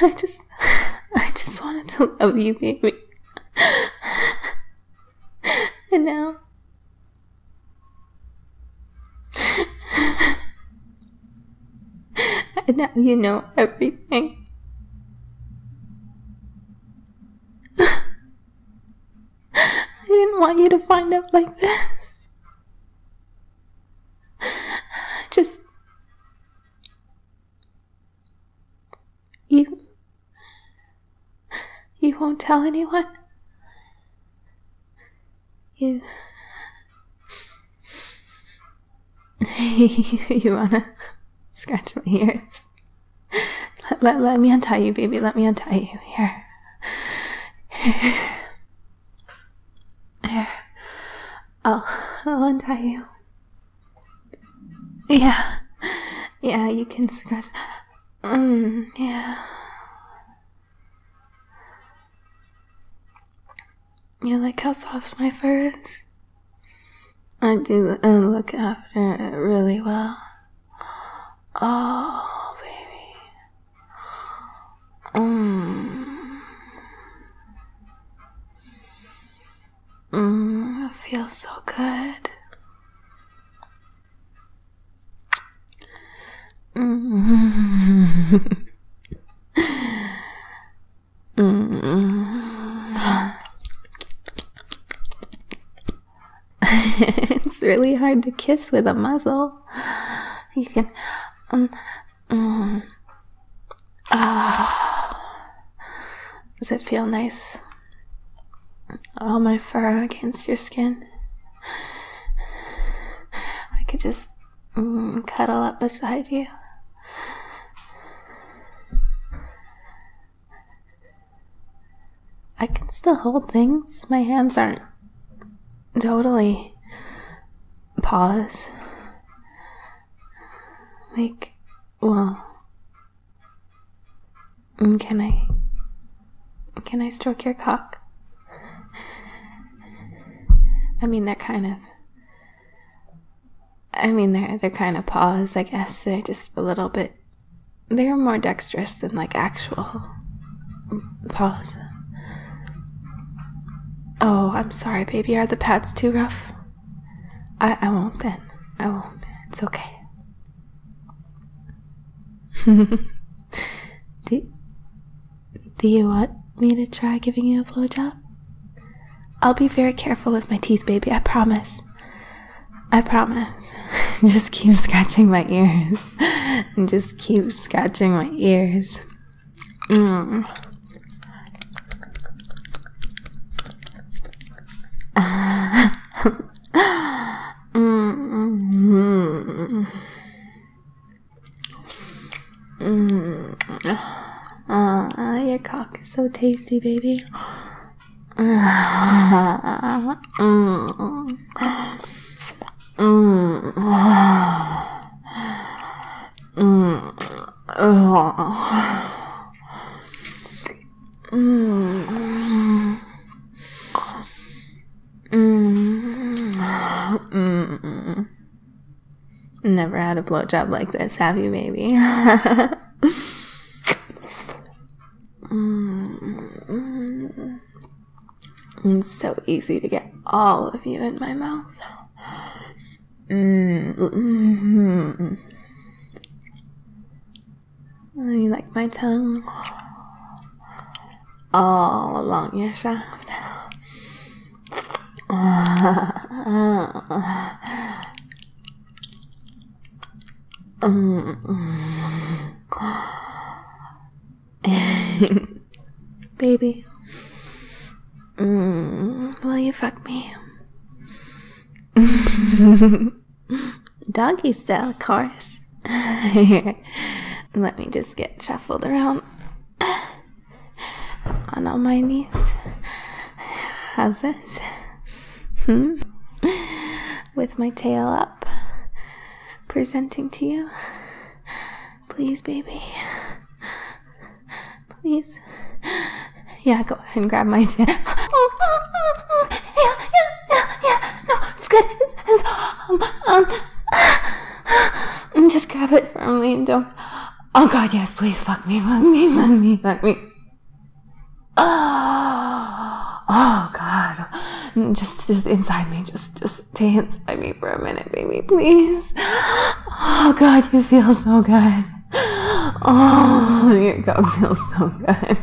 I just wanted to love you, baby. And now you know everything. I didn't want you to find out like this. Just you won't tell anyone? You wanna scratch my ears? Let me untie you, baby. Let me untie you. Here. I'll untie you. Yeah, you can scratch. Yeah. You like how soft my fur is? I do look after it really well. Oh, baby. It feels so good. It's really hard to kiss with a muzzle. You can does it feel nice? All my fur against your skin. I could just cuddle up beside you. I can still hold things. My hands aren't totally paws. Like, well, can I stroke your cock? I mean, they're kind of paws, I guess. They're just a little bit, they're more dexterous than like actual paws. Oh, I'm sorry, baby. Are the pads too rough? I won't then. I won't. It's okay. Do you want me to try giving you a blowjob? I'll be very careful with my teeth, baby. I promise. Just keep scratching my ears. And just keep scratching my ears. Your cock is so tasty, baby. Never had a blowjob like this, have you, baby? It's so easy to get all of you in my mouth. You like my tongue? All along your shaft. Baby, will you fuck me? Doggy style, of course. Here, let me just get shuffled around on all my knees. How's this? With my tail up, presenting to you. Please, baby. Please. Yeah, go ahead and grab my tail. Yeah. No, it's good. It's just grab it firmly and don't Oh God, yes, please fuck me, fuck me, fuck me, fuck me. Oh God. Just inside me. Just stay inside me for a minute, baby, please. Oh God, you feel so good. Oh, your cock feels so good.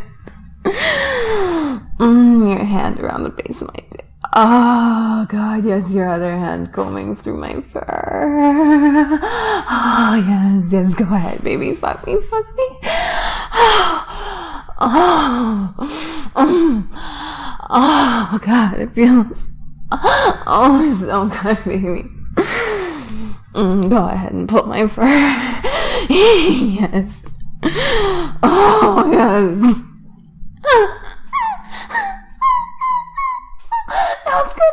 Your hand around the base of my dick. Oh God, yes, your other hand combing through my fur. Oh yes, go ahead, baby, fuck me. Oh God, it feels so good, baby. Go ahead and pull my fur. Yes. Oh yes. No, it's good.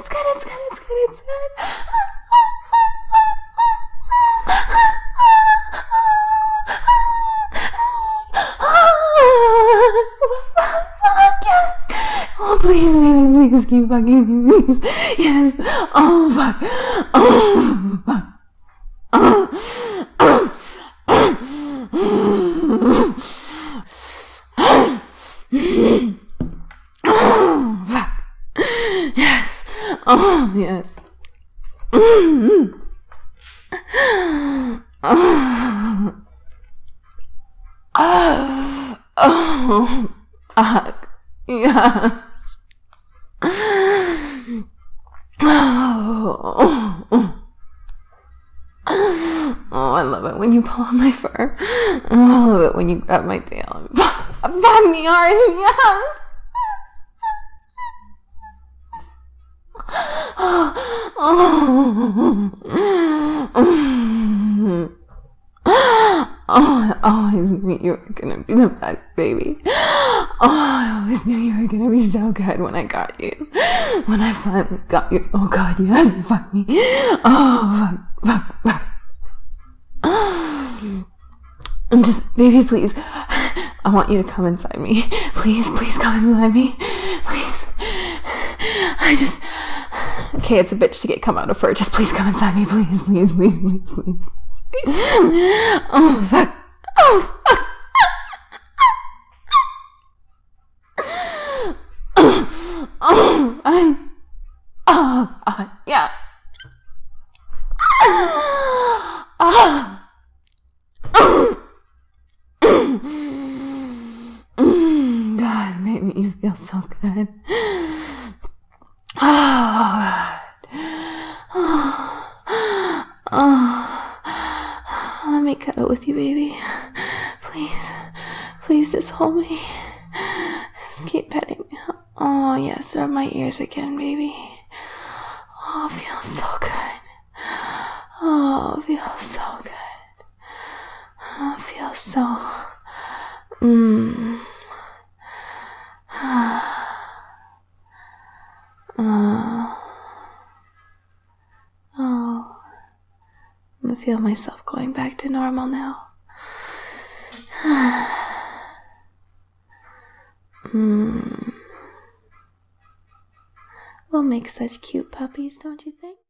Yes. Oh, please, baby, please keep fucking me, please. Yes. Oh, fuck. Oh, fuck. Yes. Oh, yes. Fuck. Yes. Oh, I love it when you pull on my fur. Oh, I love it when you grab my tail. Fuck me hard. Yes. Oh, I always knew you were gonna be the best, baby. Oh, I always knew you were gonna be so good when I got you. When I finally got you. Oh God, yes, fuck me. Oh, fuck. And just, baby, please. I want you to come inside me. Please come inside me. Please. Okay, it's a bitch to get come out of fur. Just please come inside me. Please. Oh, fuck. Oh, fuck. Yeah. God, made me feel so good. Let me cuddle with you, baby. Please, just hold me. Just keep petting. Oh, yes, rub my ears again, baby. Oh, it feels so good. Oh, it feels so good. Oh, it feels so... I feel myself going back to normal now. We'll make such cute puppies, don't you think?